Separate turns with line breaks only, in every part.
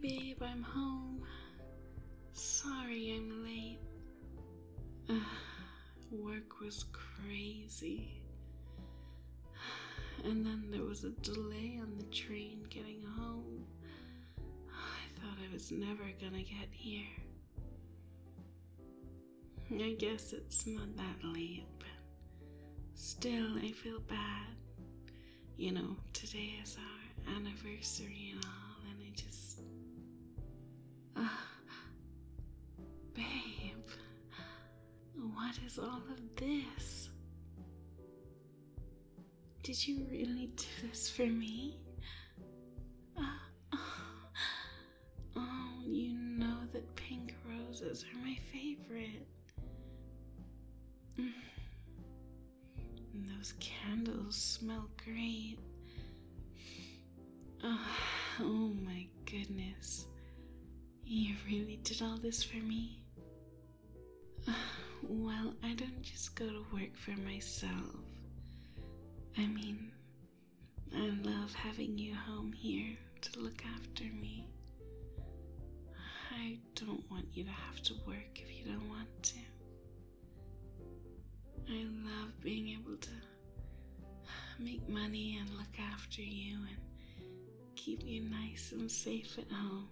babe, I'm home. Sorry I'm late. Work was crazy. And then there was a delay on the train getting home. I thought I was never gonna get here. I guess it's not that late, but still I feel bad. You know, today is our anniversary and all, and I just... babe, what is all of this? Did you really do this for me? Oh, you know that pink roses are my favorite. And those candles smell great. Oh my goodness. You really did all this for me? Well, I don't just go to work for myself. I mean, I love having you home here to look after me. I don't want you to have to work if you don't want to. I love being able to make money and look after you and keep you nice and safe at home.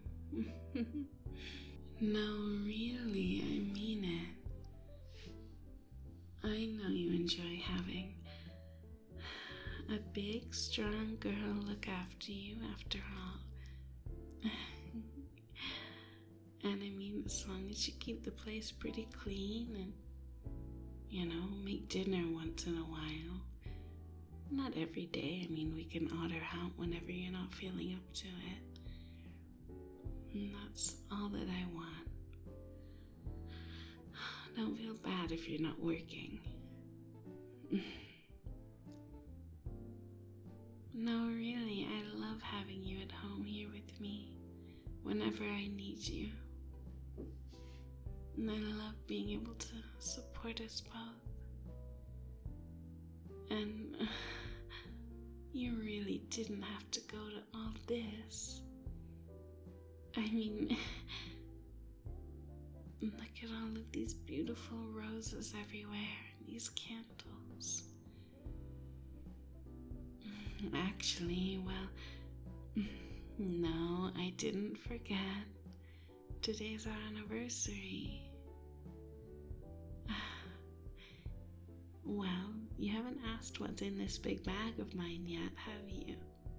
No, really, I mean it. I know you enjoy having a big, strong girl look after you after all. And I mean, as long as you keep the place pretty clean and, you know, make dinner once in a while. Not every day. I mean, we can order out whenever you're not feeling up to it. And that's all that I want. Don't feel bad if you're not working. No, really, I love having you at home here with me whenever I need you. And I love being able to support us both. And you really didn't have to go to all this. I mean, look at all of these beautiful roses everywhere, these candles. Actually, well, no, I didn't forget. Today's our anniversary. Well, you haven't asked what's in this big bag of mine yet, have you?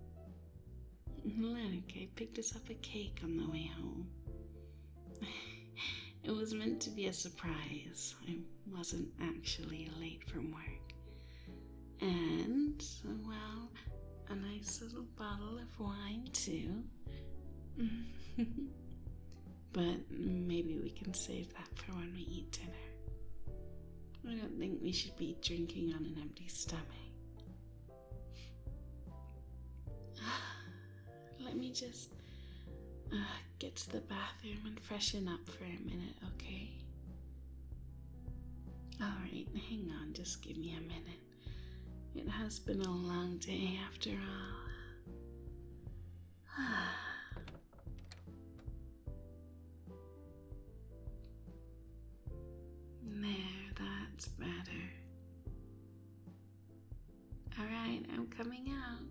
Look, I picked us up a cake on the way home. It was meant to be a surprise. I wasn't actually late from work. And, well, a nice little bottle of wine, too. But maybe we can save that for when we eat dinner. I don't think we should be drinking on an empty stomach. Let me just get to the bathroom and freshen up for a minute, okay? Alright, hang on, just give me a minute. It has been a long day after all. There, that's better. Alright, I'm coming out.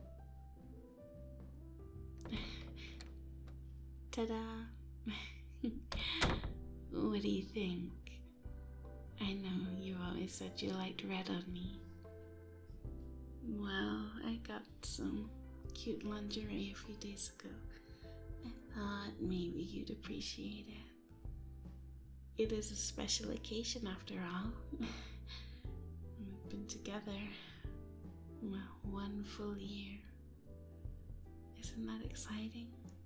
Ta-da! What do you think? I know you've always said you liked red on me. Well, I got some cute lingerie a few days ago. I thought maybe you'd appreciate it. It is a special occasion after all. We've been together, well, 1 full year. Isn't that exciting?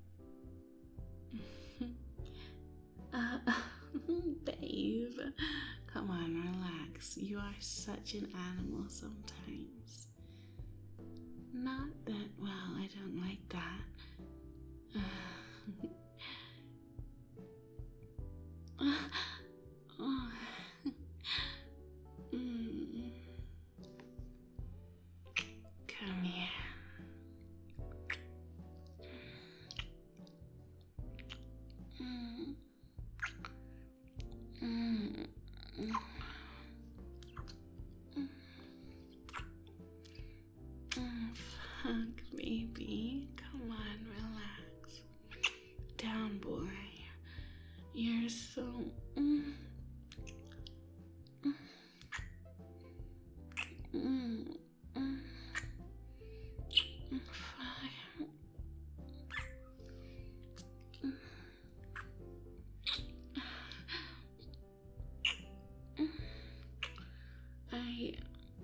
Babe, come on, relax. You are such an animal sometimes. Not that, well, I don't like that. Oh. Come here. baby. Come on, relax. Down, boy. You're so. Mm, mm, mm, mm, fine. I.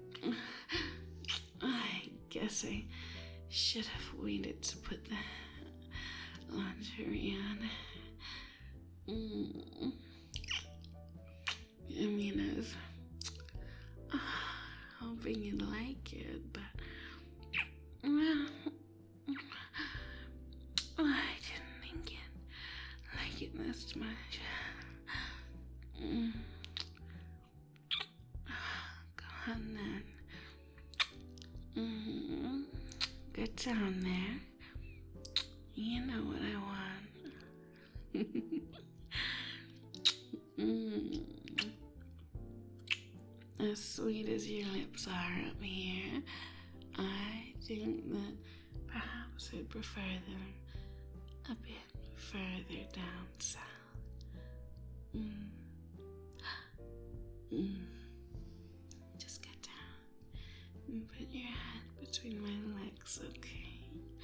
I guess I should have waited to put the lingerie on. I mean, I was hoping you'd like it, but I didn't think you'd like it this much. Go on then. Good down there. You know what I want. As sweet as your lips are up here, I think that perhaps I'd prefer them a bit further down south. Just get down and put your head between my legs, okay?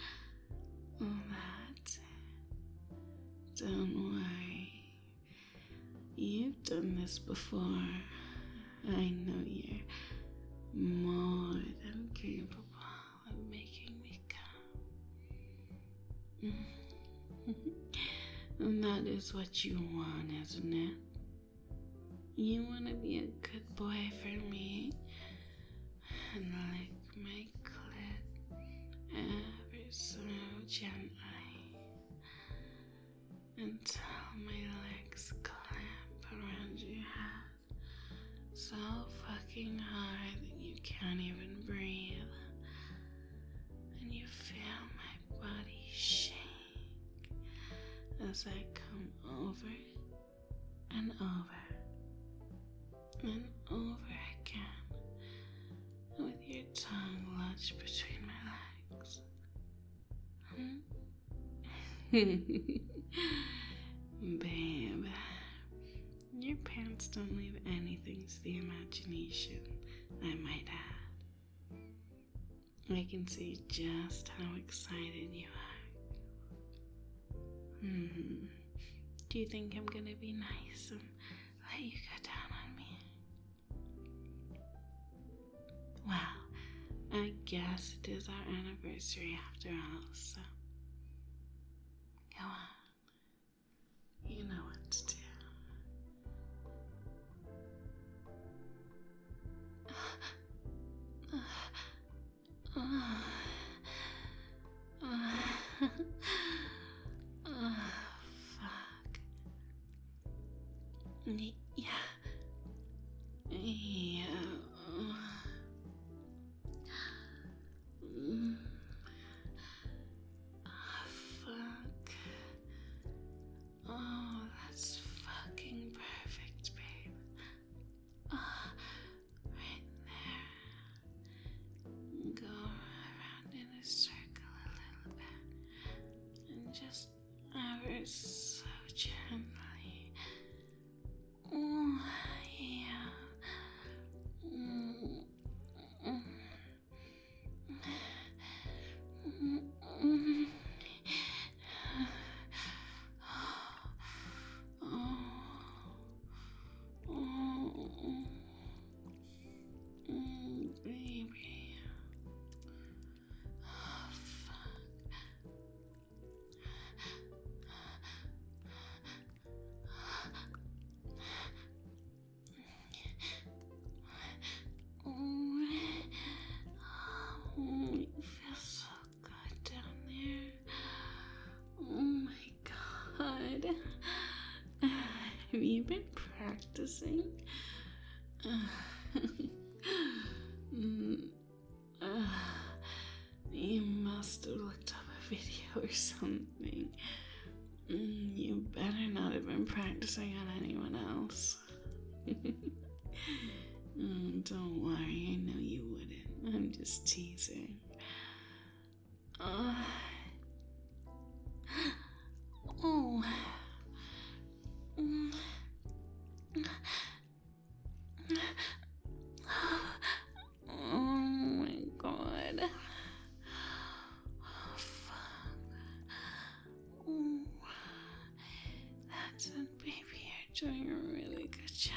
That's it. Don't worry. You've done this before. I know you're more than capable of making me come. And that is what you want, isn't it? You want to be a good boy for me and lick my clit ever so gently until my legs clamp around your head so fucking hard that you can't even breathe, and you feel my body shake as I come over and over and over again with your tongue lodged between my legs. Babe, your pants don't leave anything to the imagination, I might add. I can see just how excited you are. Do you think I'm gonna be nice and let you go down on me? Well, I guess it is our anniversary after all, so go on. You know what to do. Fuck. Yeah. Fuck. Oh, that's fucking perfect, babe. Right there. Go around in a circle a little bit. And just ever so gently. Oh, yeah. Baby. Oh, fuck. You feel so good down there. Oh my god. Have you been practicing? You must have looked up a video or something. You better not have been practicing on anyone else. Don't worry, I know you wouldn't. I'm just teasing. Oh. Oh my god. Oh, fuck. Oh. That's it, baby. You're doing a really good job.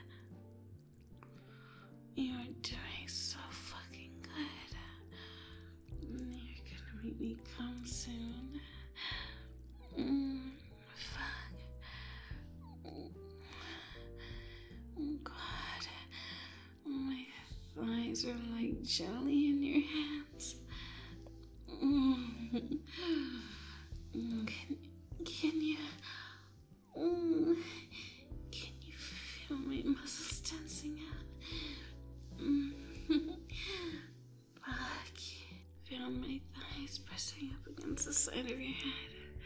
You are doing so fucking good. You're gonna make me come soon. Fuck. Oh god. My thighs are like jelly in your hands. Can you can you feel my muscles tensing up? Fuck. Feel my thighs pressing up against the side of your head.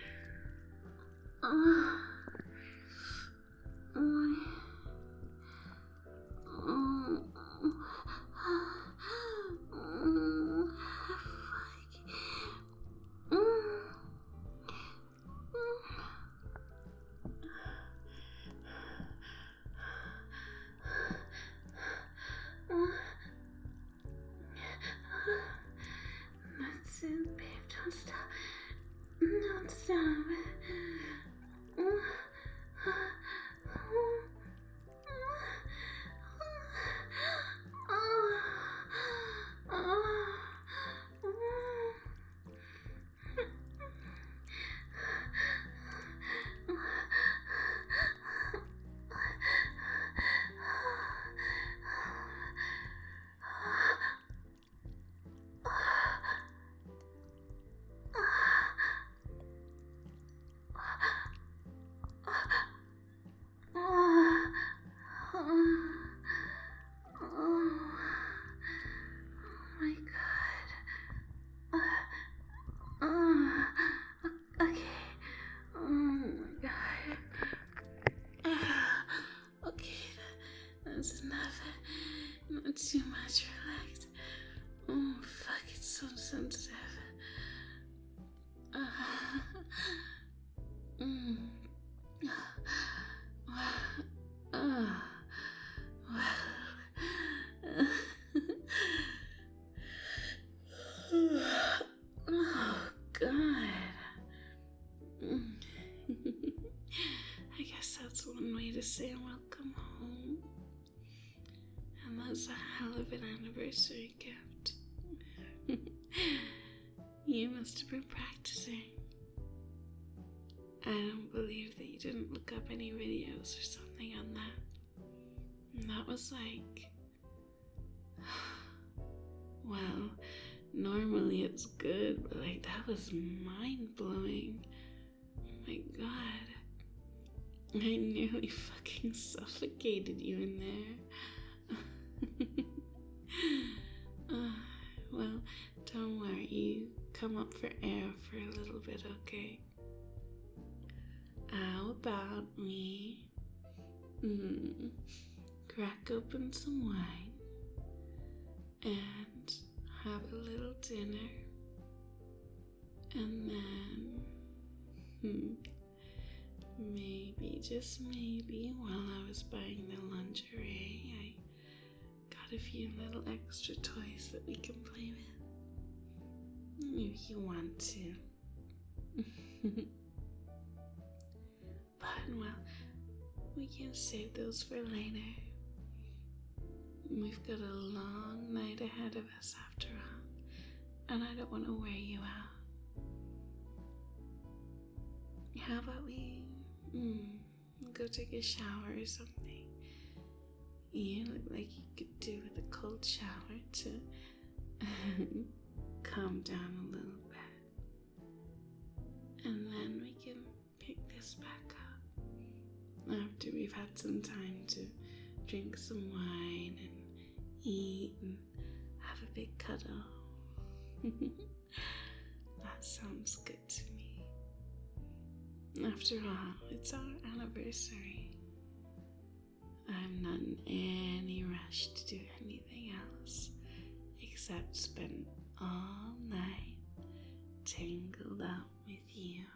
That's it, babe. Don't stop. Don't stop. That's enough. Not too much. Relax. Oh, fuck, it's so sensitive. Oh, God. I guess that's one way to say welcome home. And that's a hell of an anniversary gift. You must have been practicing. I don't believe that you didn't look up any videos or something on that. And that was like... Well, normally it's good, but like that was mind-blowing. Oh my god. I nearly fucking suffocated you in there. Well, don't worry. You come up for air for a little bit, okay? How about we crack open some wine and have a little dinner, and then maybe, just maybe, while I was buying the lingerie, I got a few little extra toys that we can play with, if you want to. But, well, we can save those for later. We've got a long night ahead of us after all, and I don't want to wear you out. How about we go take a shower or something? You look like you could do with a cold shower to calm down a little bit. And then we can pick this back up after we've had some time to drink some wine and eat and have a big cuddle. That sounds good to me. After all, it's our anniversary. I'm not in any rush to do anything else except spend all night tangled up with you.